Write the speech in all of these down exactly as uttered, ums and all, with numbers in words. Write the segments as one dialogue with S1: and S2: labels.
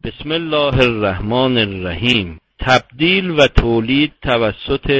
S1: بسم الله الرحمن الرحیم. تبدیل و تولید توسط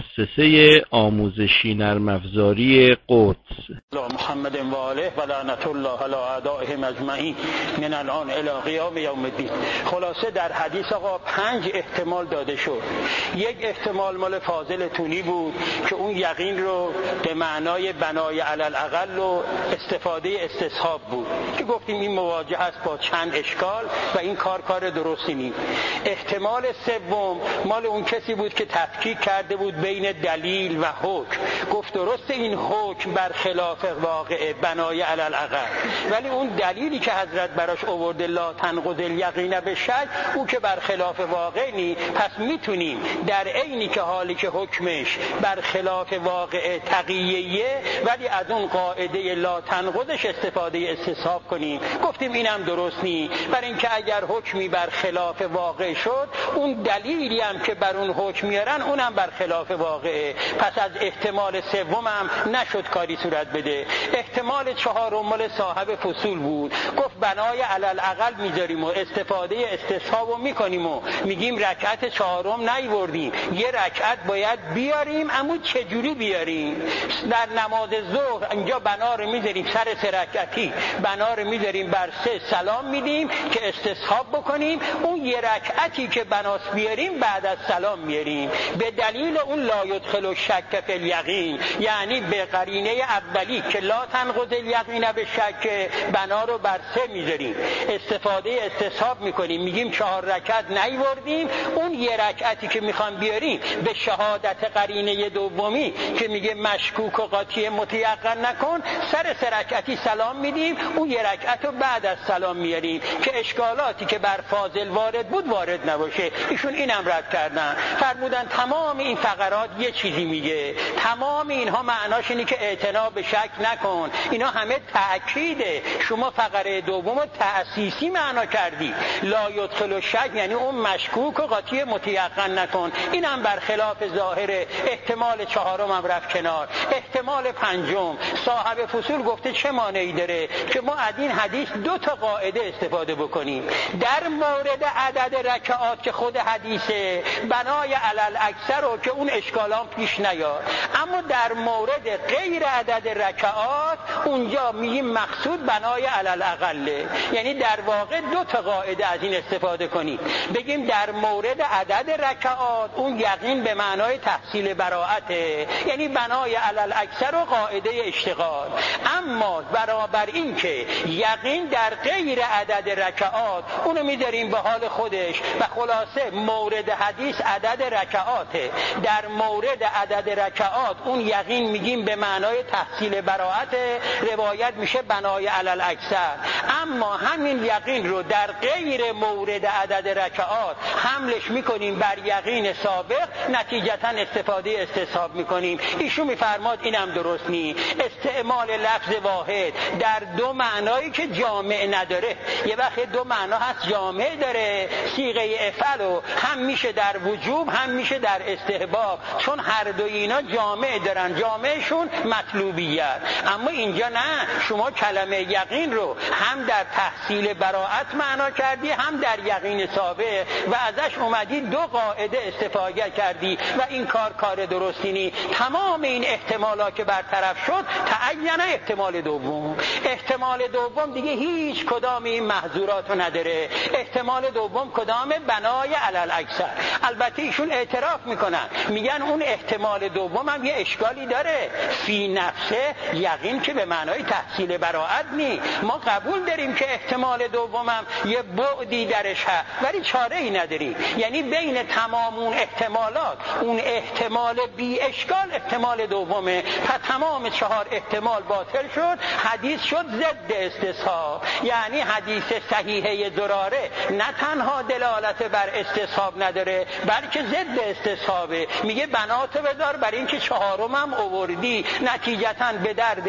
S1: مؤسسه آموزشی نرم افزاری قدس.
S2: محمد و آله و لعنت الله علی اعدائهم اجمعین من الان الی قیام یوم الدین. خلاصه در حدیث آقا پنج احتمال داده شد. یک احتمال مال فاضل تونی بود که اون یقین رو به معنای بنای علی الاقل و استفاده استصحاب بود که گفتیم این مواجه است با چند اشکال و این کار کار درستی نیست. احتمال سوم مال اون کسی بود که تفکیک کرده بود بین دلیل و حکم، گفت درست این حکم بر خلاف واقع بنای علی الاقل، ولی اون دلیلی که حضرت براش آورده لا تنقض الیقین بالشک او که بر خلاف واقع نی، پس میتونیم در عینی که حالی که حکمش بر خلاف واقع تقییه ولی از اون قاعده لا تنقضش استفاده استصحاب کنیم. گفتیم اینم درست نی، برای اینکه اگر حکمی بر خلاف واقع شد اون دلیلی هم که بر اون حکم میارن اونم بر خلاف واقعه، پس از احتمال سوم هم نشد کاری صورت بده. احتمال چهارم مال صاحب فصول بود، گفت بنای علی الاقل میذاریم و استفاده استصحابو میکنیم و میگیم رکعت چهارم نیوردیم، یه رکعت باید بیاریم، اما چجوری بیاریم؟ در نماز ظهر اینجا بنا رو میذاریم سر سه رکعتی، بنا رو میذاریم بر سه سلام میدیم که استصحاب بکنیم، اون یه رکعتی که بناس بیاریم بعد از سلام میاریم به دلیل اون لا یدخل الشک فی الیقین، یعنی به قرینه اولی که لا تنقض الیقین به شک بنا رو بر سه میذاریم، استفاده استصحاب میکنیم، میگیم چهار رکعت نیوردیم، اون یه رکعتی که میخوام بیاریم به شهادت قرینه دومی که میگه مشکوک و قاطی متیقن نکن، سر سه رکعتی سلام میدیم، اون یه رکعت رو بعد از سلام میاریم که اشکالاتی که بر فاضل وارد بود وارد نباشه. ایشون اینم رد کردن، فرمودن تمام این فقرات یه چیزی میگه، تمام اینها معناش اینه که اعتنا به شک نکن، اینا همه تأکیده، شما فقره دوم تأسیسی معنا کردی، لا یدخل الشک یعنی اون مشکوک و قاطی متیقن نکن، اینم برخلاف ظاهر. احتمال چهارم هم رفت کنار. احتمال پنجم صاحب فصول گفته چه مانعی داره که ما از این حدیث دو تا قاعده استفاده بکنیم. در مورد عدد رکعات که خود حدیثه بنای علی الاکثر رو که اون اشکالام پیش نیاد، اما در مورد غیر عدد رکعات اونجا میگیم مقصود بنای علی الاقل، یعنی در واقع دو تا قاعده از این استفاده کنیم. بگیم در مورد عدد رکعات اون یقین به معنای تحصیل براءته، یعنی بنای علی الاکثر و قاعده اشتغال، اما برابر این که یقین در غیر عدد رکعات اونو میذاریم به حال خودش و خلاصه مورد حدیث عدد رکعاته، در مورد عدد رکعات اون یقین میگیم به معنای تحصیل براءت، روایت میشه بنای علی الاکثر، اما همین یقین رو در غیر مورد عدد رکعات حملش میکنیم بر یقین سابق، نتیجتا استفاده استصحاب میکنیم. ایشون میفرماد اینم درست نی، استعمال لفظ واحد در دو معنایی که جامع نداره، یه وقت دو معنا هست جامع داره، صیغه افعل و هم میشه در وجوب هم میشه در استحباب، چون هر دو اینا جامع دارن، جامعشون مطلوبیت، اما اینجا نه، شما کلمه یقین رو هم در تحصیل براءت معنا کردی هم در یقین ثابت و ازش اومدی دو قاعده استفاده کردی و این کار کار درستی نی. تمام این احتمالات که برطرف شد تعین احتمال دوم، احتمال دوم دیگه هیچ کدام این محظوراتو نداره. احتمال دوم کدام؟ بنای علی الاکثر. البته ایشون اعتراف میکنن، میگن اون احتمال دوم هم یه اشکالی داره، فی نفسه یقین که به معنای تحصیل براءت نی، ما قبول داریم که احتمال دوم هم یه بعدی درش هست ولی چاره ای نداریم، یعنی بین تمام اون احتمالات اون احتمال بی اشکال احتمال دومه، پس تمام چهار احتمال باطل شد، حدیث شد ضد استصحاب، یعنی حدیث صحیحه زراره نه تنها دلالت بر استصحاب نداره بلکه ضد استصحابه، میگه بناتو بذار برای اینکه چهارم هم آوردی، نتیجتا به درد استدلال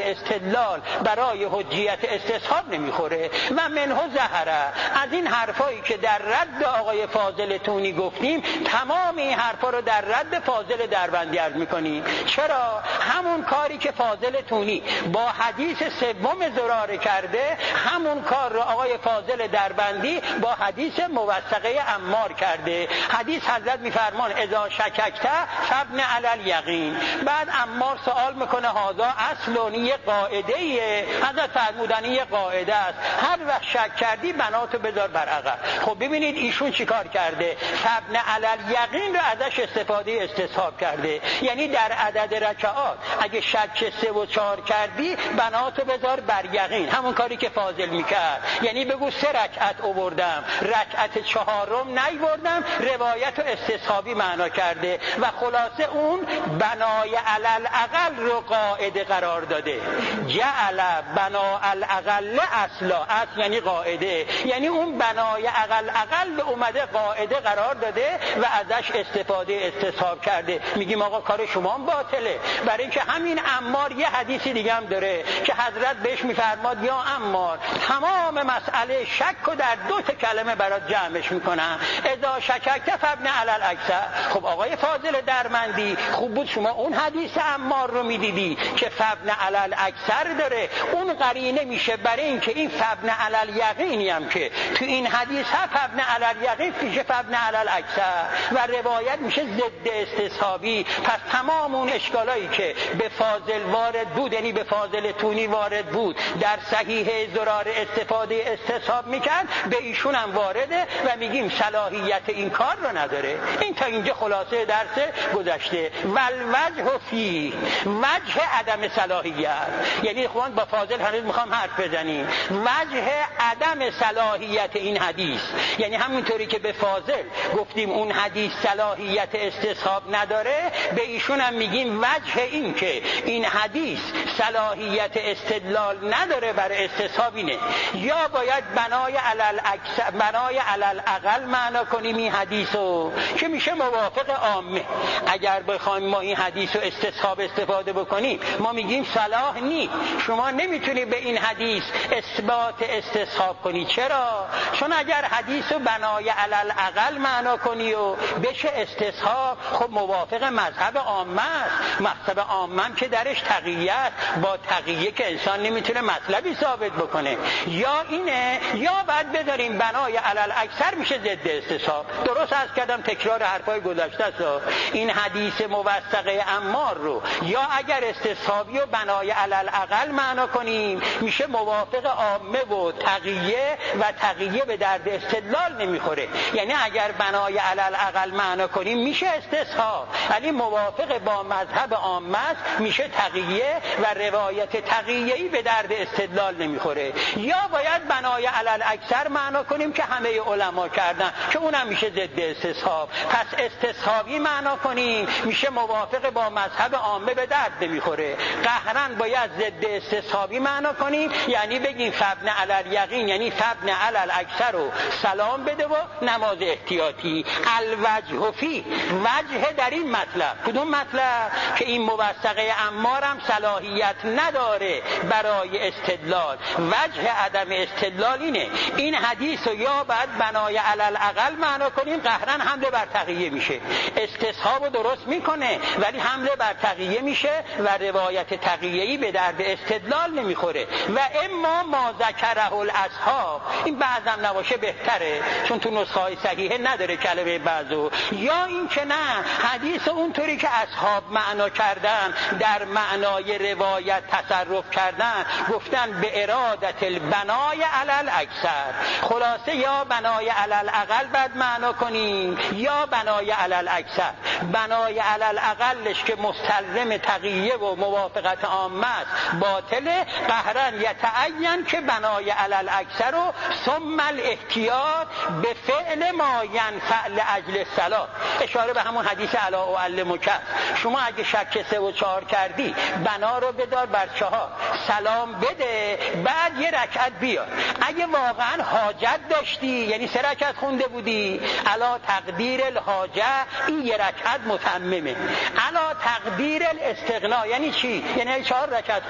S2: استدلال برای حجیت استصحاب نمیخوره. و منه ظهره، از این حرفایی که در رد آقای فاضل تونی گفتیم تمام این حرفا رو در رد فاضل دربندی عرض میکنیم. چرا؟ همون کاری که فاضل تونی با حدیث سوم زراره کرده، همون کار رو آقای فاضل دربندی با حدیث موثقه عمار کرده. حدیث حضرت میفرمان اذا شککت فابن علی الیقین. بعد عمار سوال میکنه هذا اصل، یه قاعده ایه. حضرت فرمودن یه قاعده است، هر وقت شک کردی بناتو بذار بر عقب. خب ببینید ایشون چیکار کرده؟ فابن علی الیقین رو ازش استفاده استصحاب کرده، یعنی در عدد رکعات اگه شک سه و چهار کردی بناتو بذار بر یقین، همون کاری که فاضل میکرد. یعنی بگو سه رکعت آوردم، رکعت چهارم نیوردم، روایت و استصحابی معنا کرده و خلاصه اون بنای علل اقل رو قاعده قرار داده. جعل بنا الاقل اصلا، اصل یعنی قاعده، یعنی اون بنای اقل اقل اومده قاعده قرار داده و ازش استفاده استصحاب کرده. میگیم آقا کار شما هم باطله، برای اینکه همین عمار یه حدیثی دیگه هم داره که حضرت بهش میفرماد یا عمار تمام مسئله شک و در دو تا کلمه برات جمعش میکنم، اذا شککت فابن علی الاکثر. خب آقای فاضل درمندی خوب بود شما اون حدیث عمار رو میدیدی که فابن علی الاکثر داره، اون قرینه میشه برای اینکه این فابن علی الیقینی هم که تو این حدیث ها فابن علی الیقین میشه فابن علی الاکثر و روایت میشه ضد استصحابی. پس تمام اون اشکالایی که به فاضل وارد بود، یعنی به فاضل تونی وارد بود در صحیح زرار استفاده استصحاب میکرد، به ایشون هم وارده و میگیم صلاحیت این کار رو نداره. این تا اینجا خلاصه درس گذشته. والوجه فی، وجه عدم صلاحیت، یعنی خوان با فاضل هنوز میخوام حرف بزنیم، وجه عدم صلاحیت این حدیث، یعنی همونطوری که به فاضل گفتیم اون حدیث صلاحیت استصحاب نداره، به ایشون هم میگیم وجه این که این حدیث صلاحیت استدلال نداره برای استصحاب اینه، یا باید بنای علل اکثر، بنای علل اقل معنا کنیم این حدیثو که میشه موافق عامه. اگر بخوایم ما این حدیث رو استصحاب استفاده بکنیم ما میگیم صلاح نی، شما نمیتونی به این حدیث اثبات استصحاب کنی. چرا؟ چون اگر حدیث رو بنای علل اقل معنا کنی و بشه استصحاب، خب موافق مذهب عامه است. مذهب عامه هم که درش تقیه است، با تقیه که انسان نمیتونه مطلبی ثابت بکنه. یا اینه یا بعد بذاریم بنای علل اکثر میشه ضد استصحاب. درست عرض کردم، تکرار حرفای گذشته است. این حدیث موثقه عمار رو یا اگر استصحابی و بنای علل اقل معنا کنیم میشه موافق عامه و تقیه و تقیه به درد استدلال نمیخوره. یعنی اگر بنای علل اقل معنا کنیم میشه استصحاب، ولی موافق با مذهب عامه میشه تقیه و روایت تقیه‌ای به درد استدلال نمیخوره. یا باید بنای علل اکثر معنا کنیم که همه علما کردن که اونم میشه ضد استصحاب. پس استصحابی معنا کنیم میشه موافق با مذهب عامه به درد نمیخوره. قهرن باید ضد استصحابی معنا کنیم، یعنی بگیم فابن علی الیقین، یعنی فابن علی الاکثر رو سلام بده و نماز احتیاطی. الوجه فی، وجه در این مطلب. کدوم مطلب؟ که این موثقه عمار هم صلاحیت نداره برای استدلال. وجه عدم استدلال اینه این حدیث رو یا بعد بنای علل اقل معنا کنیم، قهرن حمله بر تقیه میشه، استصحاب رو درست میکنه ولی حمله بر تقیه میشه و روایت تقیه‌ای به درد استدلال نمیخوره. و اما ما ذکره الاصحاب، این بعضم نباشه بهتره چون تو نسخه های صحیحه نداره کلمه بعضو. یا این که نه، حدیث اونطوری که اصحاب معنا کردن در معنای روایت تصرف کردن، گفتن به ارادت البنای علل اکثر. خلاصه یا بنای علل اقل بعد معنا کنیم یا بنای علل اکثر. بنای علل اقلش که مستلزم تقیه و موافقت عامه است باطله، قهرن یتعین که بنای علل اکثر و ثم الاحتیاط به فعل ما ینفع لاجل الصلاة. اشاره به همون حدیث الا اعلمک، شما اگه شک سه و چهار کردی بنا رو بدار بر چهار، سلام بده، بعد یه رکعت بیار. اگه واقعا حاجت داشتی، یعنی سه رکعت خونده بودی، علا تقدیر الحاجه، این یه رکعت متممه. علا تقدیر الاستغنا یعنی چی؟ یعنی چهار رکعت خوندی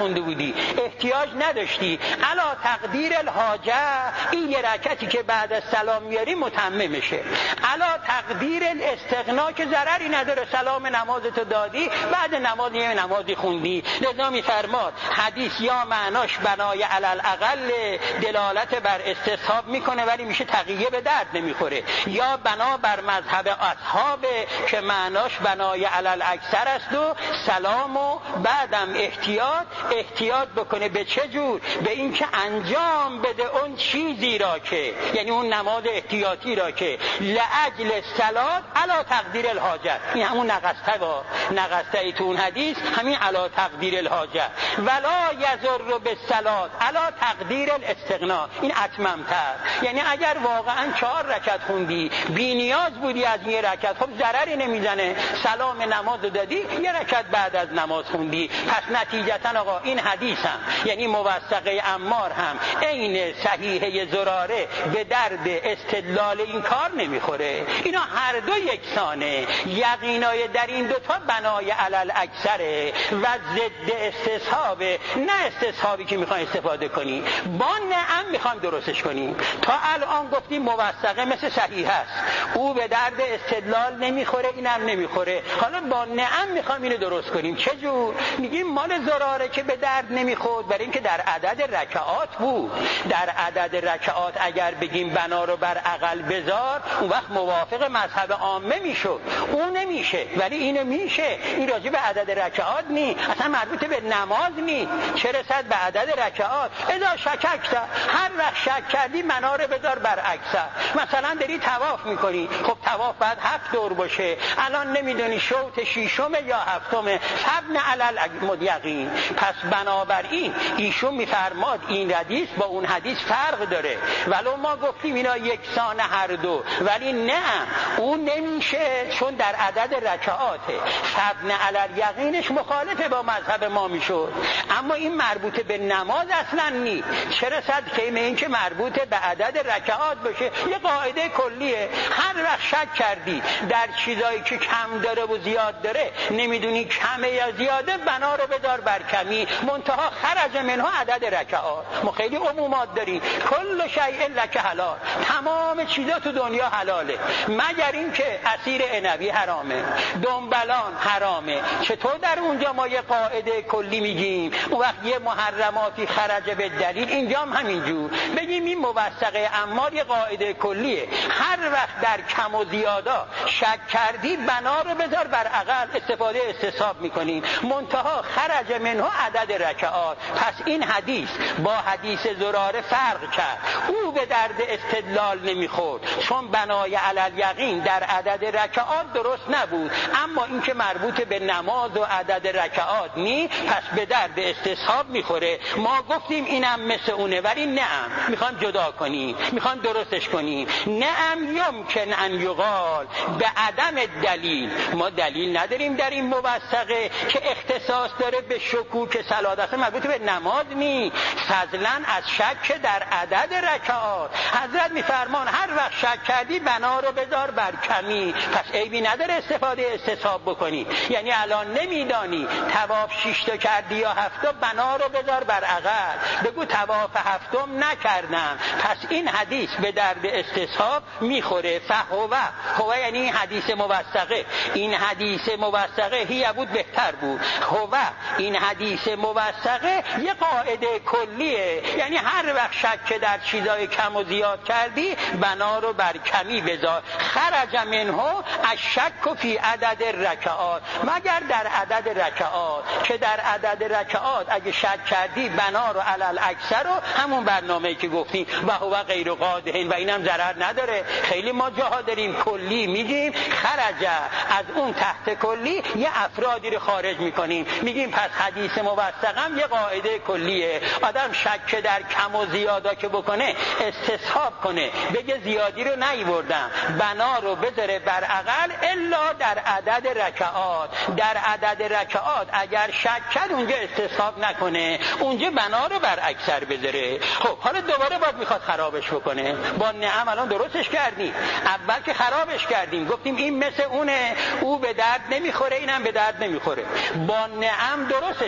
S2: خونده بودی، احتیاج نداشتی، علا تقدیر الحاجه این یه رکعتی که بعد از سلام میاری متمم میشه. علا تقدیر الاستغنا که ضرری نداره، سلام نمازتو دادی، بعد نماز یه نمازی خوندی. لذا میفرماد حدیث یا معناش بنای علل اقل دلالت بر استصحاب میکنه ولی میشه تقیه به درد نمیخوره، یا بنا بر مذهب اصحاب که معناش بنای علل اکثر است و سلام و بعدم احتیاط احتیاط بکنه. به چه جور؟ به این که انجام بده اون چیزی را که، یعنی اون نماز احتیاطی را که لعجل صلات علا تقدیر الحاجه، این همون نقصته با نقصته ای تو اون حدیث همین علا تقدیر الحاجه، ولا یضر بالصلات علا تقدیر الاستغنا، این اتممتر. یعنی اگر واقعا چهار رکعت خوندی بی نیاز بودی از یه رکعت، خب ضرری نمیزنه، سلام نماز دادی، یه رکعت بعد از نماز خوندی. پس نتیجتا آقا این حدیث هم یعنی موثقه عمار هم عین صحیحه زراره به درد استدلال این کار نمیخوره. اینا هر دو یکسانه، یقینای در این دوتا بنای علل اکثره و ضد استصحابه، نه استصحابی که میخوان استفاده کنی، با نعم میخوان درستش کنی. تا الان گفتیم موثقه مثل صحیح است، او به درد استدلال نمیخوره، اینم نمیخوره، حالا با نعم میخوام اینو درست کنیم. چجور؟ میگیم مال زراره که به درد نمیخورد برای اینکه در عدد رکعات بود. در عدد رکعات اگر بگیم بنا رو بر اقل بذار، اون وقت موافق مذهب عامه میشد، اون نمیشه ولی اینو میشه. این راجع به عدد رکعات نی، اصلا مربوط به نماز نی، چه رسد به عدد رکعات. اذا شککت، هر وقت شک کردی بنا رو بذار بر اکثر. مثلا داری طواف میکنی، خب طواف بعد هفت دور باشه، الان نمیدونی شوط ششم یا هفتم، فبن علل مدیقین. پس بنابراین ایشون میفرماد این حدیث با اون حدیث فرق داره، ولو ما گفتیم اینا یکسان هر دو، ولی نه اون نمیشه چون در عدد رکعاته. فبن علل یقینش مخالفه با مذهب ما میشد، اما این مربوط به نماز اصلا نی، چه رسد که این که مربوط به عدد رکعات باشه. یه قاعده کلیه، هر وقت شک کردی در چیزایی که کم داره و زیاد داره، نمیدونی کمه یا زیاده، بنا رو بدار بر کمی، منتها خرج منها عدد رکعات. ما خیلی عمومات داریم، کل شیء لک حلال، تمام چیزا تو دنیا حلاله مگر این که عصیر عنبی حرامه، دنبلان حرامه. چطور در اونجا ما یه قاعده کلی میگیم، اون وقت یه محرماتی خرج به دلیل، اینجا هم همینجور بگیم این موثقه عمار یه قاعده کلیه، هر وقت در کم و زیادا شک کردی بنا رو بذار بر اقل، استفاده استصحاب میکنیم، منتها خرج منها عدد رکعات. پس این حدیث با حدیث زراره فرق کرد، او به درد استدلال نمیخورد چون بنای علل یقین در عدد رکعات درست نبود، اما این که مربوط به نماز و عدد رکعات نی، پس به درد استصحاب میخوره. ما گفتیم اینم مثل اونه، ولی نعم میخوام جدا کنیم، میخوام درستش کنیم. نعم یمکن ان یقال به عدم دلیل، ما دلیل نداریم در این موثقه که اختصاص داره به شکوک صلات، اصلا مربوط به نماز نی، فضلا از شک در عدد رکعات. حضرت میفرمان هر وقت شک کردی بنا رو بذار بر کمی، پس عیبی نداره استفاده استصحاب بکنی. یعنی الان نمیدانی طواف شش تا کردی یا هفت تا، بنا رو بذار بر اقل، بگو طواف هفتم نکردم، پس این حدیث به درد استصحاب میخوره. فهو هو یعنی این حدیث موثقه، این حدیث موثقه هی بود بهتر بود، هو این حدیث موثقه یه قاعده کلیه، یعنی هر وقت شک در چیزای کم و زیاد کردی بنا رو بر کمی بذار. خرج منه الشک فی عدد رکعات، مگر در عدد رکعات، که در عدد رکعات اگه شک کردی بنا رو علل اکثر رو همون برنامه‌ای که گفتیم و هو غیر قادح، و اینم ضرر نداره. خیلی ما جاها داریم کلی میگیم، خرج از اون تحت کلی یه افرادی رو خارج میکنیم، میگیم پس حدیث موثقم یه قاعده کلیه، آدم شک در کم و زیادا که بکنه استصحاب کنه، بگه زیادی رو نیوردم، بنا رو بذاره بر اقل الا در عدد رکعات. در عدد رکعات اگر شک کرد اونجا استصحاب نکنه، اونجا بنا رو بر اکثر بذاره. خب حالا دوباره باید میخواد خرابش بکنه، با نعم الان درستش کردیم، اول که خرابش کردیم گفتیم این مثل اونه، او به درد نمیخوره اینم به درد نمیخوره، با نعم درستش کردیم.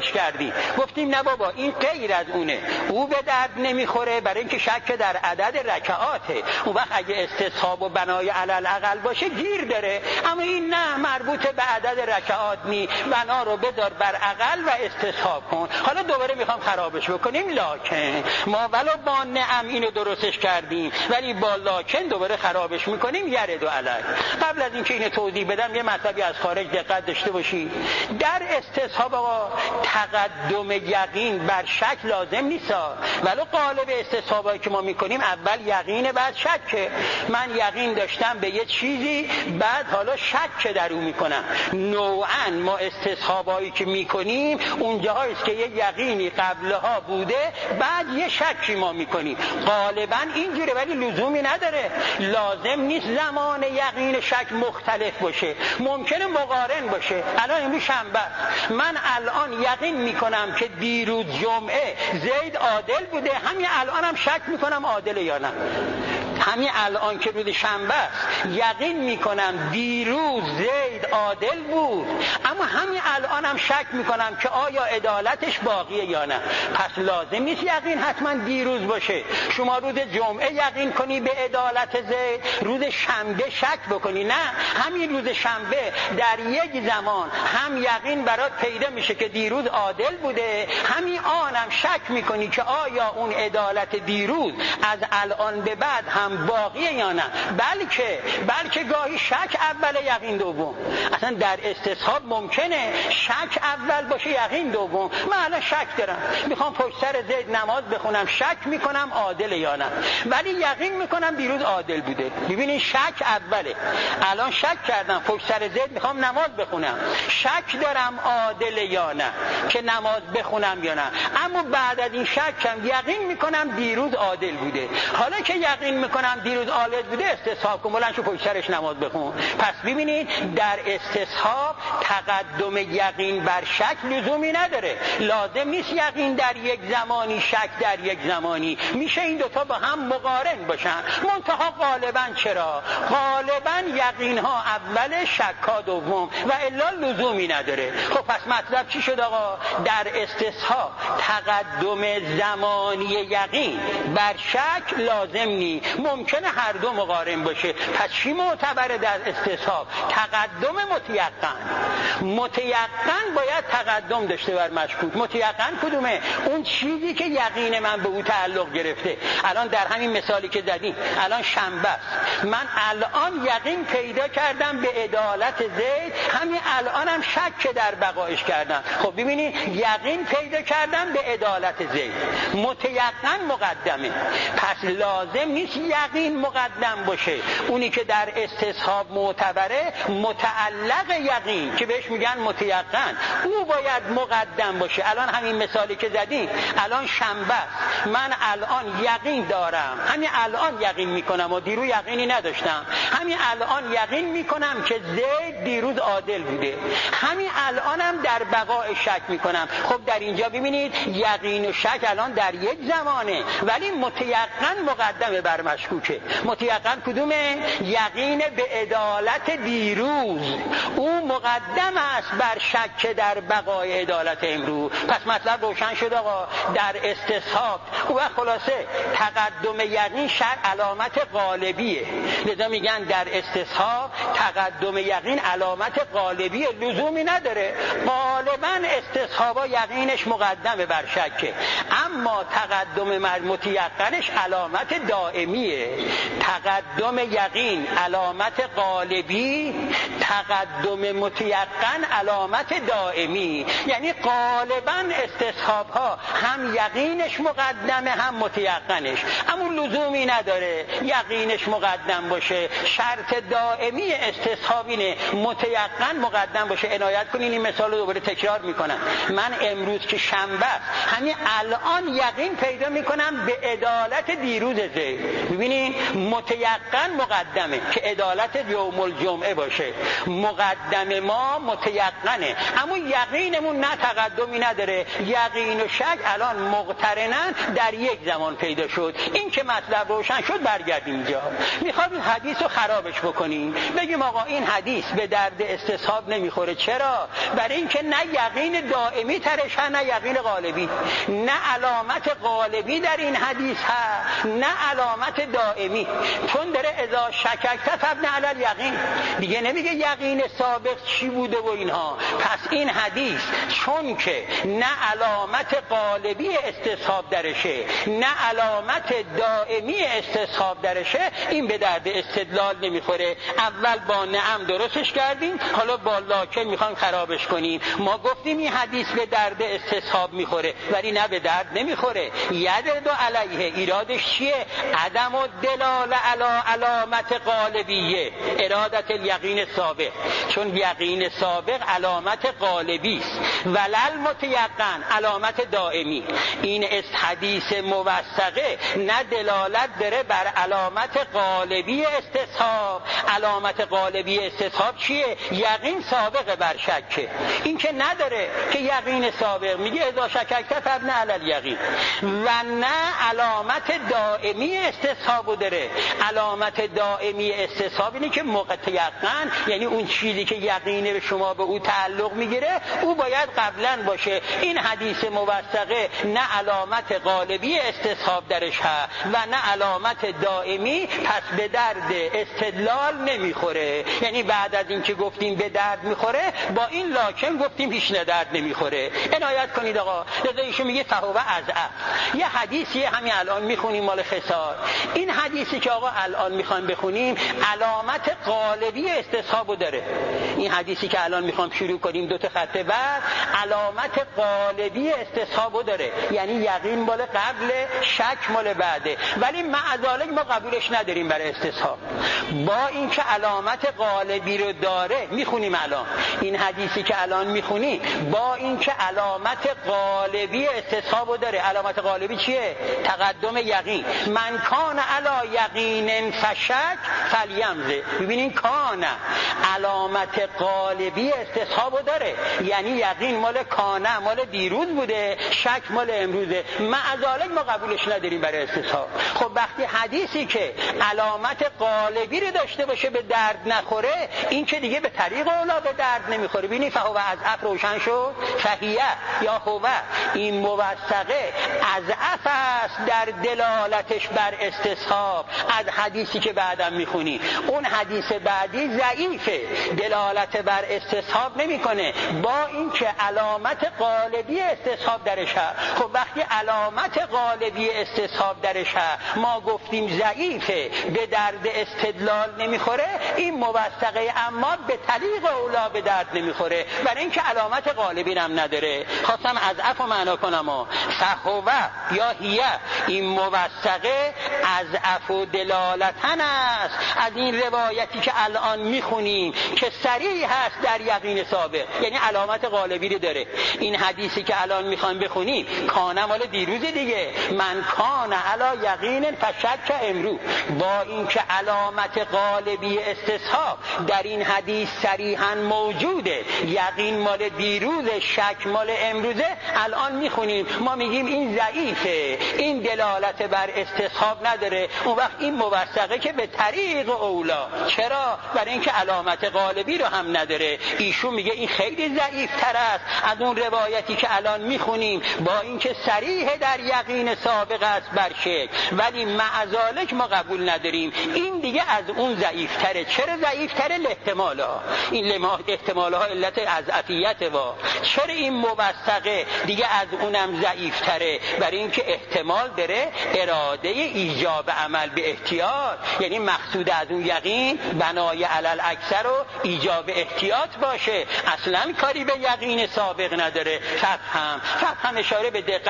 S2: کردیم، گفتیم نه بابا این غیر از اونه، او به درد نمیخوره برای اینکه شک در عدد رکعاته. اون وقت اگه استصحاب و بنای علل اقل باشه گیر داره، اما این نه، مربوط به عدد رکعات نی، بنا رو بذار بر اقل و استصحاب کن. حالا دوباره میخوام خرابش بکنیم، لاکن ما ولو با نعم اینو درستش کردیم ولی با لاکن دوباره خرابش میکنیم. یرد و علل. قبل از اینکه اینو توضیح بدم یه مطلبی از خارج دقت داشته باشید. در استصحاب آقا تقدم یقین بر شک لازم نیست، ولو قالب استصحابایی که ما میکنیم اول یقین بعد شک. من یقین داشتم به یه چیزی بعد حالا شک در اون میکنم. نوعا ما استصحابایی که میکنیم اونجاهاییست که یه یقینی قبلها بوده بعد یه شکی ما میکنیم. غالبا اینجوره ولی لزومی نداره، لازم نیست زمان یقین شک مختلف باشه، ممکنه مقارن باشه. الان امروز شنبه، من الان یقین میکنم که دیروز جمعه زید عادل بوده، همین الانم هم شک میکنم عادله یا نه. همین الان که روز شنبه است یقین میکنم دیروز زید عادل بود، اما همین الانم هم شک میکنم که آیا عدالتش باقیه یا نه. پس لازم نیست یقین حتما دیروز باشه. شما روز جمعه یقین کنی به عدالت زید، روز شنبه شک بکنی، نه، همین روز شنبه در یک زمان هم یقین برات پیدا میشه که دیروز عادل بوده، همین آنم شک میکنی که آیا اون عدالت دیروز از الان به بعد هم باقیه یا نه. بلکه بلکه گاهی شک اول یقین دوم. اصلا در استصحاب ممکنه شک اول باشه یقین دوم. من الان شک دارم میخوام پشت سر زید نماز بخونم، شک میکنم عادل یا نه، ولی یقین میکنم دیروز عادل بوده. ببینید شک اوله. الان شک کردم پشت سر زید میخوام نماز بخونم، شک دارم عادل یا نه که نماز بخونم یا نه، اما بعد از این شکم یقین میکنم دیروز عادل بوده. حالا که یقین میکنم دیروز عادل بوده استصحاب کن، بلند شو پشت سرش نماز بخون. پس ببینید در استصحاب تقدم یقین بر شک لزومی نداره، لازم نیست یقین در یک زمانی شک در یک زمانی، میشه این دوتا با هم مقارن باشن. منتها غالبا چرا؟ غالبا یقین ها اول، شک ها دوم، و الا لزومی نداره. خب پس مطلب چی شد آقا؟ در استصحاب تقدم زمانی یقین بر شک لازم نی، ممکنه هر دو مقارن باشه. پس چی معتبره در استصحاب؟ تقدم متیقن. متیقن باید تقدم داشته بر مشکوک. متیقن کدومه؟ اون چیزی که یقین من به او تعلق گرفته. الان در همین مثالی که زدیم، الان شنبه است، من الان یقین پیدا کردم به عدالت زید، همین الانم شک در بقایش کردم. خب ببینید یقین پیدا کردم به عدالت زید، متیقن مقدمه. پس لازم نیست یقین مقدم باشه. اونی که در استصحاب معتبره متعلق یقین که بهش میگن متیقن، او باید مقدم باشه. الان همین مثالی که زدیم، الان شنبه است، من الان یقین دارم، همین الان یقین میکنم و دیرو یقینی نداشتم، همین الان یقین میکنم که زید دیروز عادل بوده، همین الانم در بقای شک میکنم. خب در اینجا ببینید یقین و شک الان در یک زمانه، ولی متیقن مقدمه بر مشکوکه. متیقن کدومه؟ یقین به عدالت دیروز، او مقدم است بر شک در بقای عدالت امروز. پس مطلب روشن شد آقا. در استصحاب و خلاصه تقدم یقین شر علامت غالبیه، لذا میگن در استصحاب تقدم یقین علامت غالبیه، لزومی نداره. غالبا استصحابا یقینش مقدمه بر شکه، اما تقدم متیقنش علامت دائمیه. تقدم یقین علامت غالبی، تقدم متیقن علامت دائمی. یعنی غالبا استصحاب ها هم یقینش مقدمه هم متیقنش، اما لزومی نداره یقینش مقدم باشه. شرط دائمی استصحاب اینه متیقن مقدم باشه. عنایت کنین این مثال رو دوباره تکرار میکنم. من امروز که شنبه است، همین الان میان یقین پیدا میکنن به عدالت دیروز زید. ببینین متیقن مقدمه که عدالت یوم الجمعه باشه، مقدم ما متیقنه، اما یقینمون نه تقدمی نداره. یقین و شک الان مقترنن در یک زمان پیدا شد. این که مطلب روشن شد برگردیم اینجا. میخوام این حدیث رو خرابش بکنیم، بگیم آقا این حدیث به درد استصحاب نمیخوره. چرا؟ برای اینکه نه یقین دائمی ترش هست نه یقین غالبی، نه علامت غالبی در این حدیث هست نه علامت دائمی. چون داره اذا شککت فابن علی الیقین، دیگه نمیگه یقین سابق چی بوده و اینها. پس این حدیث چون که نه علامت غالبی استصحاب درشه نه علامت دائمی استصحاب درشه، این به درد استدلال نمیخوره. اول با نعم درستش کردیم، حالا با لاکن میخوام خرابش کنیم. ما گفتیم این حدیث به درد استصحاب میخوره ولی نه به درد نمیخوره. یدد علیه ایرادش چیه؟ عدم و دلال علا علامت غالبیه، ارادت الیقین سابق. چون یقین سابق علامت غالبی است، ولل متیقن علامت دائمی. این است حدیث موثقه نه دلالت داره بر علامت غالبی استصحاب. علامت غالبی استصحاب چیه؟ یقین سابق بر شک. این که نداره که یقین سابق میگه اذا شککت فابن علی الیقین، و نه علامت دائمی استصحاب داره. علامت دائمی استصحاب اینه که متیقن، یعنی اون چیزی که یقینه به شما به او تعلق میگیره او باید قبلا باشه. این حدیث موثقه نه علامت غالبی استصحاب درش هست و نه علامت دائمی، پس به درد استدلال نمیخوره. یعنی بعد از این که گفتیم به درد میخوره با این لاکن گفتیم هیچ نه درد نمیخوره. عنایت کنید آقا. لذا ایشون میگه فهو اضعف. یه حدیثی همین الان میخونیم مال خسار. این حدیثی که آقا الان میخوایم بخونیم علامت غالبی استصحابو داره. این حدیثی که الان میخوام شروع کنیم دو تا خط بعد علامت غالبی استصحابو داره، یعنی یقین مال قبل شک مال بعده، ولی معذالک ما قبولش نداریم برای استصحاب. با اینکه علامت غالبی رو داره میخونیم الان این حدیثی که الان میخونیم، با اینکه علامت غالبی استصحابو داره. علامت غالبی چیه؟ تقدم یقین. من کان علی یقین فشک فلیمزه. ببینین کان علامت غالبی استصحابو داره، یعنی یقین مال کانه مال دیروز بوده، شک مال امروزه. معذالک ما قبولش نداریم برای استصحاب. خب وقتی حدیثی که علامت غالبی رو داشته باشه به درد نخوره، این که دیگه به طریق اولا به درد نمیخوره. ببینید فهو اضعف روشن شد. فهیه یا هو این موثقه اضعف است در دلالتش بر استصحاب از حدیثی که بعدم میخونی. اون حدیث بعدی ضعیفه، دلالت بر استصحاب نمیکنه، با اینکه علامت غالبی استصحاب درش هست. خب وقتی علامت غالبی استصحاب درش هست ما گفتیم ضعیفه، به درد استدلال نمیخوره. این موثقه اما به طریق اولا به درد نمیخوره برای اینکه علامت غالبی هم نداره. خواستم اضعف و معنا کنم ها. فهو یا هیه این موثقه اضعف و دلالتن است از این روایتی که الان میخونیم که صریح هست در یقین سابق، یعنی علامت غالبی رو داره. این حدیثی که الان میخوایم بخونیم کانه مال دیروز دیگه، من کان علی یقین فشک امرو، با اینکه علامت غالبی استصحاب در این حدیث صریحا موجوده، یقین مال دیروز شک مال امروزه، الان میخونیم ما میگیم این ضعیفه، این دلالت بر استصحاب نداره. اون وقت این موثقه که به طریق اولا. چرا؟ برای اینکه علامت غالبی رو هم نداره. ایشون میگه این خیلی ضعیف تر است از اون روایتی که الان میخونیم، با اینکه صریح در یقین سابق است بر شک، ولی معذالک ما قبول نداریم. این دیگه از اون ضعیف تره. چرا ضعیف تره؟ احتمال ها، این احتمال ها علت اضعفیت وا. چرا این موثقه دیگه از اونم ضعیف تره؟ برای اینکه احتمال داره اراده ایجاب عمل به احتیاط، یعنی مقصود از اون یقین بنای علل اکثر و ایجاب احتیاط باشه، اصلا کاری به یقین سابق نداره. فقهم فقهم اشاره به دقت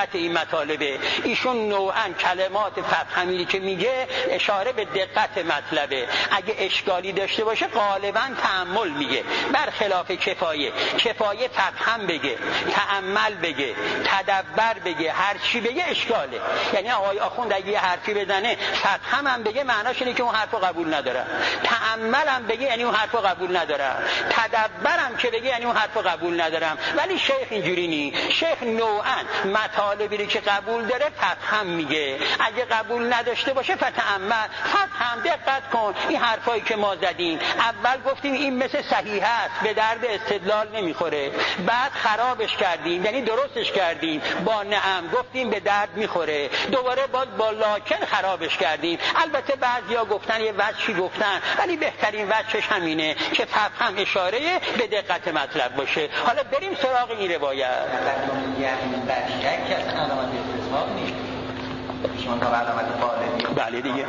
S2: دقت این مطالبه. ایشون نوعاً کلمات فقهی که میگه اشاره به دقت مطلبه. اگه اشکالی داشته باشه غالباً تأمل میگه، برخلاف کفایه. کفایه فقهم بگه، تأمل بگه، تدبر بگه، هر چی بگه اشکاله. یعنی آقای آخوند اگه یه حرفی بزنه فقهم هم بگه معناش اینه که اون حرفو قبول نداره، تأمل هم بگه یعنی اون حرفو قبول نداره، تدبر هم که بگه یعنی اون حرفو قبول ندارم. ولی شیخ اینجوری نی. شیخ نوعاً مطالبی رو که قبول داره فقهم میگه، اگه قبول نداشته باشه فتأمل، فقهم دقت کن این حرفایی که ما زدیم. اول گفتیم این مثل صحیح است، به درد استدلال نمیخوره، بعد خرابش کردیم یعنی درستش کردیم، با نعم گفتیم به درد میخوره، دوباره باز با لاکن خرابش کردیم. البته بعضیا گفتن یه وجهی گفتن، ولی بهترین وجهش همینه که فقهم اشاره به دقت مطلب باشه. حالا بریم سراغ این روایت. بله دیگه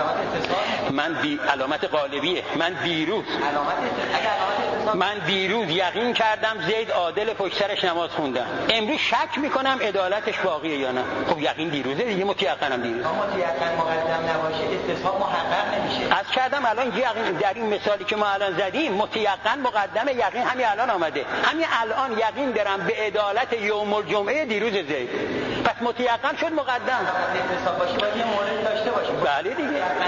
S2: من بی علامت قالبیه. من دیروز من دیروز یقین کردم زید عادل پشت سرش نماز خوندم، امروز شک میکنم عدالتش باقیه یا نه. خب یقین دیروزه دیگه، متیقنم دیروز.
S3: اما متیقن مقدم نباشه استصحاب محقق نمیشه.
S2: از کردم الان یقین در این مثالی که ما الان زدیم متیقن مقدم یقین همین الان آمده، همین الان یقین دارم به عدالت یوم الجمعه دیروز زید، پس متیقن شد مقدم.
S3: استصحاب باشه باید یه مورد داشته باشه.
S2: بله دیگه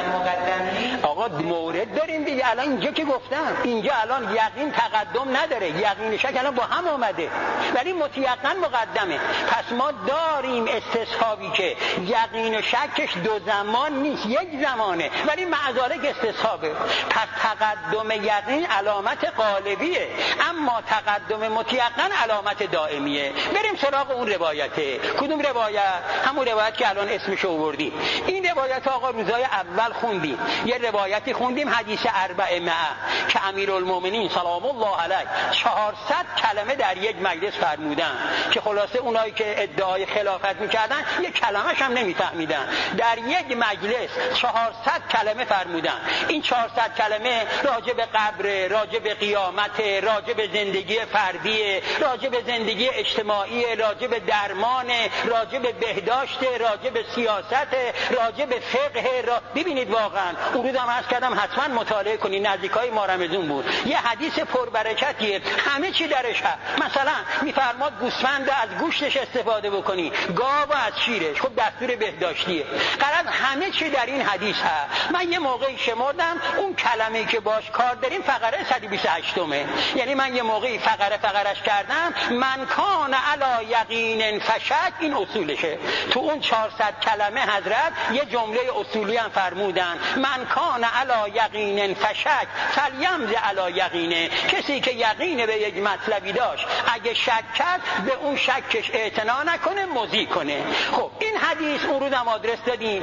S3: مقدمی
S2: آقا مورد داریم دیگه. الان اینجا که گفتم اینجا الان یقین تقدم نداره، یقین شک الان با هم آمده، ولی متیقن مقدمه. پس ما داریم استصحابی که یقین و شکش دو زمان نیست، یک زمانه، ولی معذالک استصحابه. پس تقدم یقین علامت قالبیه، اما تقدم متیقن علامت دائمیه. بریم سراغ اون روایته. کدوم روایت؟ همون روایت که الان اسمش آوردیم. این روایت آقا روزای اول خوندیم، یه روایتی خوندیم حدیث اربع مئه که امیرالمومنین سلام الله علیه چهارصد کلمه در یک مجلس فرمودن که خلاصه اونایی که ادعای خلافت میکردن یک کلمه‌ش هم نمیفهمیدن. در یک مجلس چهارصد کلمه فرمودن. این چهارصد کلمه راجع به قبر، راجع به قیامت، راجع به زندگی فردی، راجع به زندگی اجتماعی، راجع به درمان، راجع به بهداشت، راجع به سیاست، راجع به فقه. را ببینید واقعا اون روز هم عرض کردم حتما مطالعه کنید، نزدیکای ما رمضان بود، یه حدیث پربرکتیه، همه چی درش هست. مثلا میفرماد گوسفند از گوشتش استفاده بکنی، گاو از شیرش. خب دستور بهداشتیه. قرار همه چی در این حدیث هست. من یه موقعی شمردم اون کلمه‌ای که باش کار داریم فقره صد و بیست و هشتمه. یعنی من یه موقعی فقره فقرش کردم من کان علی یقین فشک، این اصولشه. تو اون چهارصد کلمه حضرت یه جمله اصولی هم فرمودن، من کان علی یقین فشک فلیمض علی یقینه. کسی که یقین به یک مطلبی داشت اگه شک کرد به اون شکش اعتنا نکنه، مضی کنه. خب این حدیث اون روز هم آدرس دادیم،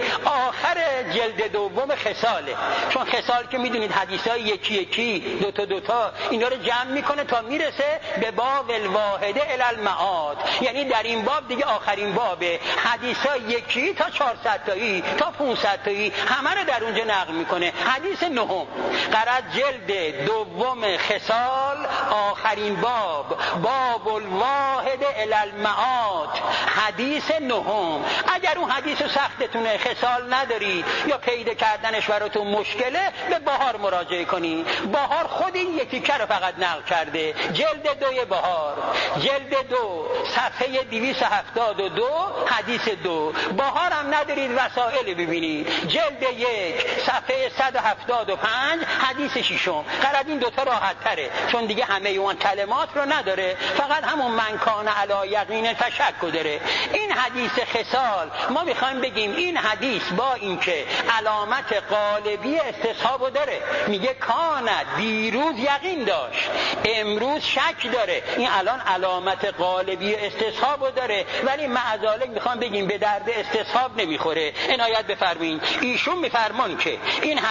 S2: آخر جلد دوم خصاله. چون خصال که میدونید حدیثای یکی یکی دوتا دوتا اینا رو جمع میکنه تا میرسه به باب الواحده الی المعاد. یعنی در این باب دیگه آخرین بابه، حدیثای یکی تا چهارصد تایی تا پانصد تایی همه رو در اونجا نقل میکنه. حدیث نهم قرات جلد دوم خصال آخرین باب، باب الواحد الی المعاد، حدیث نهم. اگر اون حدیث سختتونه، خصال نداری یا پیدا کردنش براتون مشکله، به بهار مراجعه کنی. بهار خود این یکی رو فقط نقل کرده، جلد دوی بهار، جلد دو صفحه دویست و هفتاد و دو حدیث دو. بهار هم ندارید وسائل ببینید، جلد یک صفحه صد و هفتاد و پنج حدیث ششم. قرار این دوتا راحت تره چون دیگه همه اون کلمات رو نداره، فقط همون من کان علی یقین تشک داره. این حدیث خصال ما میخوایم بگیم این حدیث با اینکه علامت قالبی استصحابو داره، میگه کان دیروز یقین داشت امروز شک داره، این الان علامت قالبی استصحابو داره، ولی معذالک میخوام بگیم به درد استصحاب نمیخوره. عنایت بفرمایید. ایشون میفرمان که این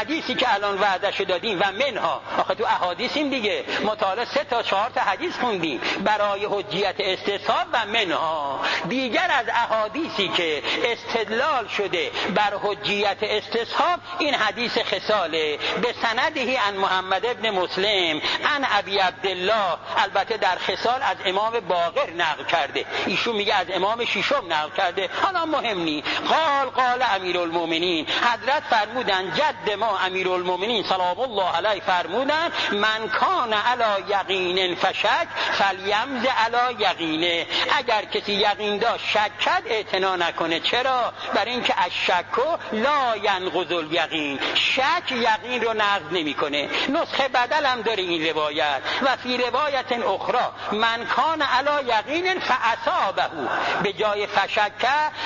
S2: حدیثی که الان وعدهشو دادیم و منها، آخه تو احادیثیم دیگه، مطالعه سه تا چهار تا حدیث خوندیم برای حجیت استصحاب و منها. دیگر از احادیثی که استدلال شده بر حجیت استصحاب این حدیث خصاله به سندهی عن محمد ابن مسلم عن ابی عبدالله، البته در خصال از امام باقر نقل کرده، ایشون میگه از امام ششم نقل کرده، حالا مهم نی. قال قال امیرالمومنین، حضرت فرمودن جد ما امیرالمومنین سلام الله علیه فرمودن من کان علی یقین فشک فلیمز علی یقینه، اگر کسی یقین داشت شک کرد اعتنا نکنه. چرا؟ برای اینکه الشک لا ینقض الیقین، شک یقین رو نقض نمیکنه. نسخه بدل هم داره این روایت و فی روایت اخرى من کان علی یقین فاصابه، به جای فشک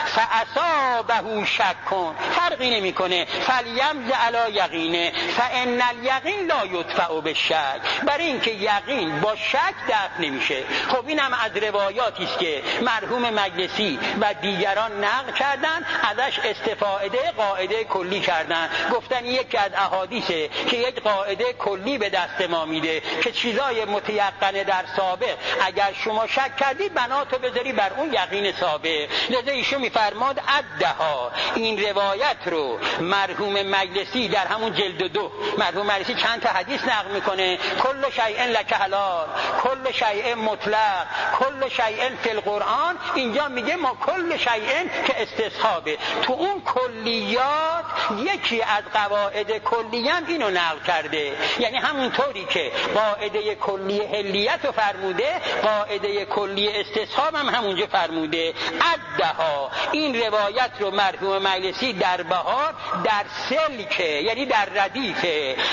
S2: فاصابه شک کن، فرقی نمیکنه. فلیمز علی یقینه فان الیقین لا یدفع بالشک، برای اینکه یقین با شک دفع نمیشه. خب اینم از روایاتی است که مرحوم مجلسی و دیگران نقل کردن، ازش استفاده قاعده کلی کردن، گفتن یکی از احادیثه که یک قاعده کلی به دست ما میده که چیزای متیقنه در سابق اگر شما شک کردی بناتو بذاری بر اون یقین سابق. لذا ایشون میفرماد ادها، این روایت رو مرحوم مجلسی در همون جلد دو، مرحوم مجلسی چند تا حدیث نقل میکنه، کل شیء لک حلال، کل شیء مطلق، کل شیء فی القرآن، اینجا میگه ما کل شیء که استصحابه. تو اون کلیات یکی از قواعد کلی هم اینو نقل کرده، یعنی همونطوری که قاعده کلی حلیت رو فرموده قاعده کلی استصحاب هم همونجا فرموده. ادها، این روایت رو مرحوم مجلسی در بهار در سلک یعنی در ردیف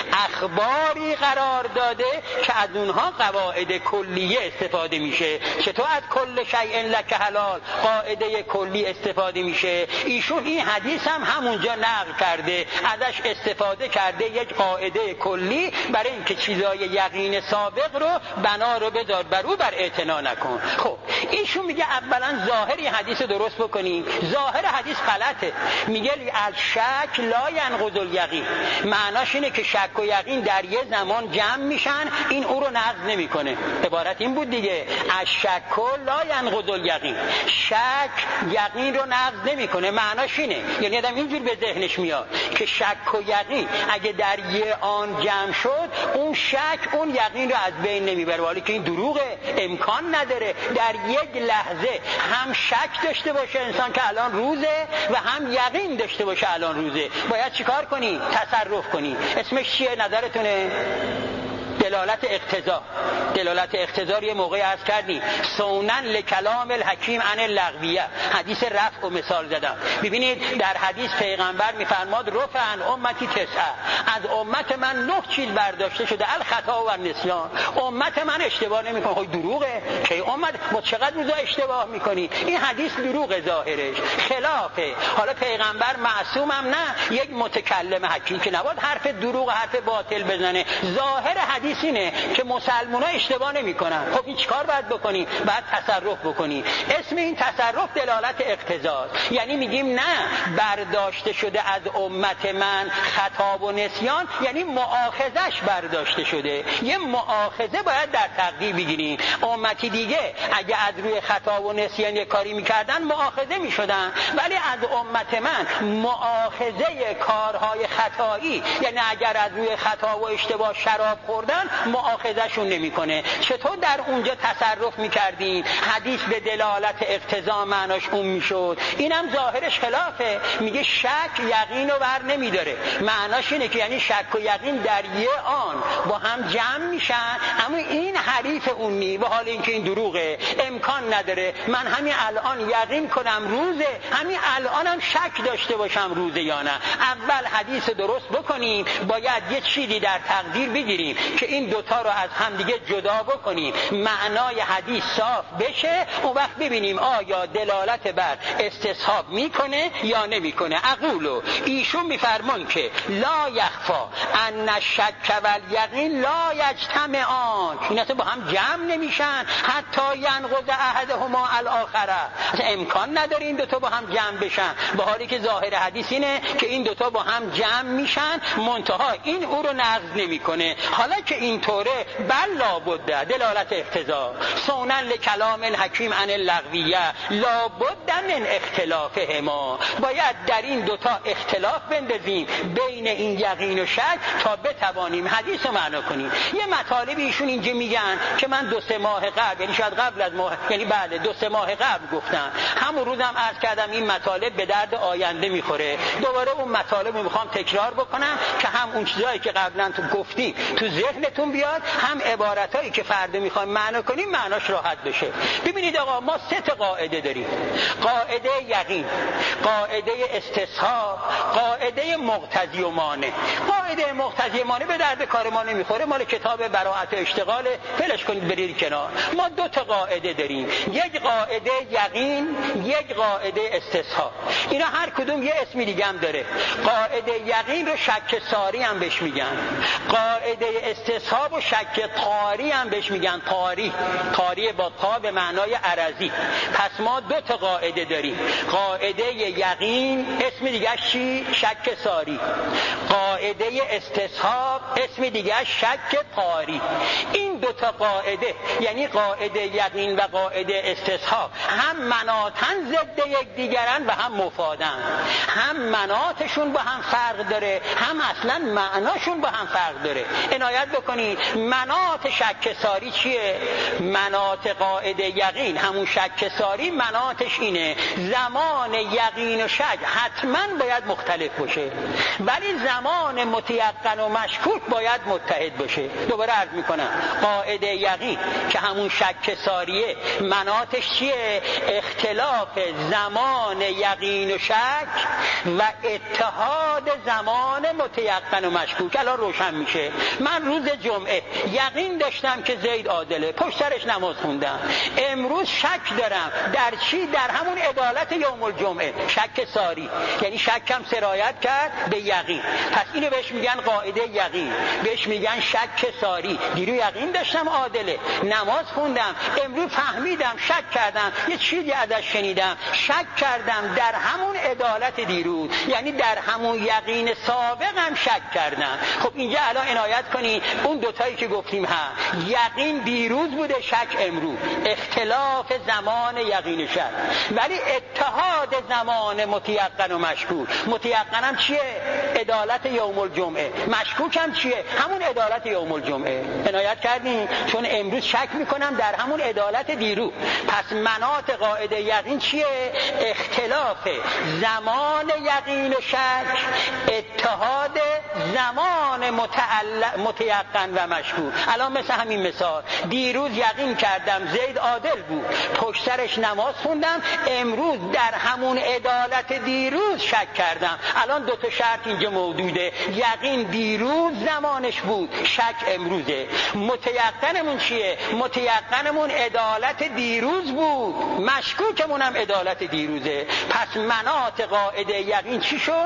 S2: اخباری قرار داده که از اونها قواعد کلیه استفاده میشه. چطور از کل شیء لک حلال قاعده کلی استفاده میشه؟ ایشون این حدیث هم همونجا نقل کرده، ازش استفاده کرده یک قاعده کلی برای اینکه چیزای یقین سابق رو بنا رو بذار بر او بر اعتنا نکن. خب ایشون میگه اولا ظاهر این حدیث درست بکنیم. ظاهر حدیث غلطه، میگه الشک لا ینقض الیقین، معناش اینه که شک و یقین در یه زمان جمع میشن، این او رو نقض نمیکنه. عبارت این بود دیگه، الشک لا ینقض الیقین، شک یقین رو نقض نمیکنه. معناش اینه، یعنی آدم اینجور به ذهنش میاد که شک و یقین اگه در یه آن جمع شد اون شک اون یقین رو از بین نمیبره، ولی که این دروغه، امکان نداره در یک لحظه هم شک داشته باشه انسان که الان روزه و هم یقین داشته باشه الان روزه. باید چیکار کنی؟ تصرف کنی. اسمش چیه نظرتونه؟ دلالت اقتضا. دلالت اقتضا رو یه موقعی عرض کردیم، سونن لکلام الحکیم عن اللغویه، حدیث رفع و مثال زدم. ببینید در حدیث پیغمبر میفرماد رفع عن امتی تسعه، از امت من نه چیز برداشته شده، الخطا و النسیان. امت من اشتباه نمیکنه. خب دروغه که امت ما چقدر روزا اشتباه میکنی. این حدیث دروغ ظاهرش، خلافه. حالا پیغمبر معصوم هم نه، یک متکلم حکیم که نباید حرف دروغ حرف باطل بزنه. ظاهر حدیث اینه که مسلمان‌ها اشتباه نمی‌کنن. خب این چیکار باید بکنی؟ باید تصرف بکنی. اسم این تصرف دلالت اقتضاست، یعنی میگیم نه برداشته شده از امت من خطا و نسیان، یعنی مؤاخذش برداشته شده. یه مؤاخذه باید در تقدیر بگیریم. امتی دیگه اگه از روی خطا و نسیان یه کاری می‌کردن مؤاخذه می‌شدن، ولی از امت من مؤاخذه کارهای خطایی، یعنی اگر از روی خطا و اشتباه شراب خوردن مؤاخذهشون نمیکنه. چطور در اونجا تصرف میکردیم؟ حدیث به دلالت اقتضا معناش اون میشد. اینم ظاهرش خلافه، میگه شک یقین رو بر نمیداره. معناش اینه که یعنی شک و یقین در یه آن با هم جمع میشن، اما این حریف اون نی، به حال اینکه این دروغه، امکان نداره من همین الان یقین کنم روزه، همین الانم شک داشته باشم روزه یا نه. اول حدیث درست بکنیم، باید یه چیزی در تقدیر بگیریم که این دوتا رو از هم دیگه جدا بکنیم، معنای حدیث صاف بشه، اون وقت ببینیم آیا دلالت بر استصحاب میکنه یا نمیکنه. اقولو، ایشون میفرمان که لا یخفا ان الشک والیقین لا یجتمعان، این اصلا با هم هم جمع نمیشن حتی ینقض احدهما الاخره. اصلا امکان نداره این دوتا با هم جمع بشن، به حالی که ظاهر حدیث اینه که این دوتا با هم جمع میشن، منتها این او رو نقض نمیکنه. حالا که اینطوره بل لابد دلالت اقتضا سونن لکلام الحکیم عن اللغویه لابد من اختلافهما، باید در این دوتا اختلاف بندازیم بین این یقین و شک تا بتوانیم حدیث رو معنا کنیم. یه مطالبی ایشون اینجا میگن که من دو سه ماه قبل، یعنی شاید قبل از ماه، یعنی بله دو سه ماه قبل گفتم، همون روزم عرض کردم این مطالب به درد آینده میخوره. دوباره اون مطالب رو میخوام تکرار بکنم که هم اون چیزایی که قبلا تو گفتی تو ذهنتون بیاد، هم عبارتایی که فردا میخوایم معنا کنیم معناش راحت بشه. ببینید آقا، ما سه تا قاعده داریم: قاعده یقین، قاعده استصحاب، قاعده مقتضی و مانع. قاعده مقتضی و مانع به درد کار ما نمیخوره، مال کتاب براءت و اشتغال، فلش کنید برید کنار. ما دو تا قاعده داریم، یک قاعده یقین، یک قاعده استصحاب. اینا هر کدوم یه اسمی دیگه هم داره. قاعده یقین رو شک ساری هم بهش میگن، قاعده استصحاب و شک طاری هم بهش میگن. طاری، طاری با تا به معنای عرضی. پس ما دو تا قاعده داریم: قاعده یقین اسم دیگه چی؟ شک ساری. قاعده استصحاب اسم دیگه شک طاری. این دو تا قاعده، یعنی قاعده یقین و قاعده استصحاب، هم مناطن ضد یکدیگرن و هم مفادن. هم مناطشون با هم فرق داره، هم اصلا معناشون با هم فرق داره. عنایت بکنید، مناط شک ساری چیه؟ مناط قاعده یقین همون شک ساری، مناطش اینه: زمان یقین و شک حتما باید مختلف باشه، ولی زمان متیقن و مشکوک باید متحد باشه. دوباره عرض میکنم، قاعده یقین که همون شک ساریه، مناطش چیه؟ اختلاف زمان یقین و شک و اتحاد زمان متیقن و مشکوک. الان روشن میشه. من روز جمعه یقین داشتم که زید عادله، پشت سرش نماز خوندم. امروز شک دارم در چی؟ در همون عدالت یوم الجمعه. شک ساری یعنی شکم سرایت کرد به یقین، پس اینو بهش میگن قاعده یقین، بهش میگن شک ساری. دیرو یقین داشتم عادله، نماز خوندم، امروز فهمیدم، شک کردم، یه چیزی ازش شنیدم، شک کردم در همون عدالت دیروز، یعنی در همون یقین سابقم شک کردم. خب اینجا الان عنایت کنید، اون دوتایی که گفتیم ها، یقین دیروز بوده، شک امروز، اختلاف زمان یقین شک، ولی اتحاد زمان متیقن و مشکوک. متیقن هم چیه؟ عدالت یوم الجمعه. مشکوک هم چیه؟ همون عدالت یوم الجمعه. عنایت کردین؟ چون امروز شک میکنم در همون عدالت دیروز. پس مناط قاعده یقین چیه؟ اختلاف زمان یقین و شک، اتحاد زمان متعلق متیقن و مشکوک. الان مثل همین مثال، دیروز یقین کردم زید عادل بود، پشت سرش نماز خوندم، امروز در همون عدالت دیروز شک کردم. الان دو تا شرط اینجا موجوده: یقین دیروز زمانش بود، شک امروزه. متیقنمون چیه؟ متیقنمون عدالت دیروز بود، مشکوکمون هم عدالت دیروزه. پس مناط قاعده یقین چی شد؟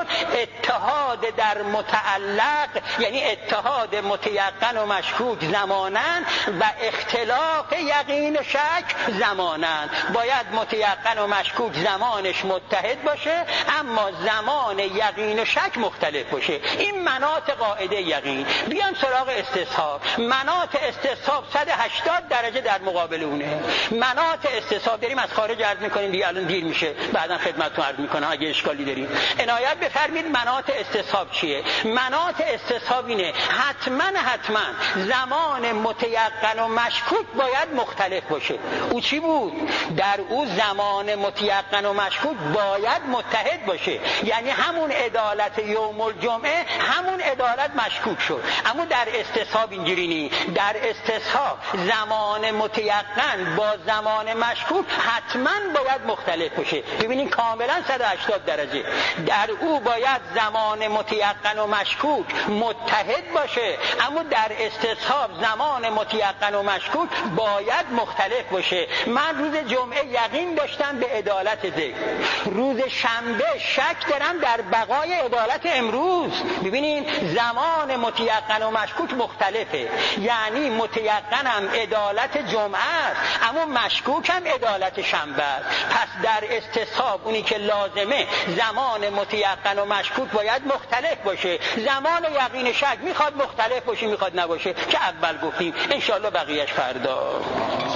S2: اتحاد در متعلق، یعنی اتحاد متیقن و مشکوک زمانن و اختلاف یقین و شک زمانن. باید متیقن و مشکوک زمانش متحد باشه، اما زمان یقین و شک مختلف باشه. این مناط قاعده یقین. بیام سراغ استصحاب. مناط استصحاب صد و هشتاد درجه در مقابل اونه. مناط استصحاب داریم، از خارج عرض میکنیم دیگه، الان دیر میشه، بعدا خدمتتون عرض میکنم اگه اشکالی داریم. عنایت بفرمایید مناط استصحاب چیه؟ مناط استصحاب اینه: حتما حتما زمان متیقن و مشکوک باید مختلف باشه. او چی بود؟ در او زمان متیقن و مشکوک باید متحد باشه، یعنی همون عدالت یوم الجمعه همون عدالت مشکوک شد. اما در استصحاب اینجوری نی. در استصحاب زمان متیقن با زمان مشکوک حتما باید مختلف باشه. ببینید کاملا صد و هشتاد درجه. در او باید زمان متیقن و مشکوک متحد باشه، اما در استصحاب زمان متیقن و مشکوک باید مختلف باشه. من روز جمعه یقین داشتم به عدالت ذکر، روز شنبه شک دارم در بقای عدالت امروز. ببینین زمان متیقن و مشکوک مختلفه، یعنی متیقن متیقن هم عدالت جمعه است، اما مشکوک هم عدالت شنبه است. پس در استصحاب اونی که لازمه زمان متیقن و مشکوک باید مختلف باشه، زمان یقین شک میخواد مختلف باشه میخواد نباشه که اول گفتیم. انشالله بقیهش فردا.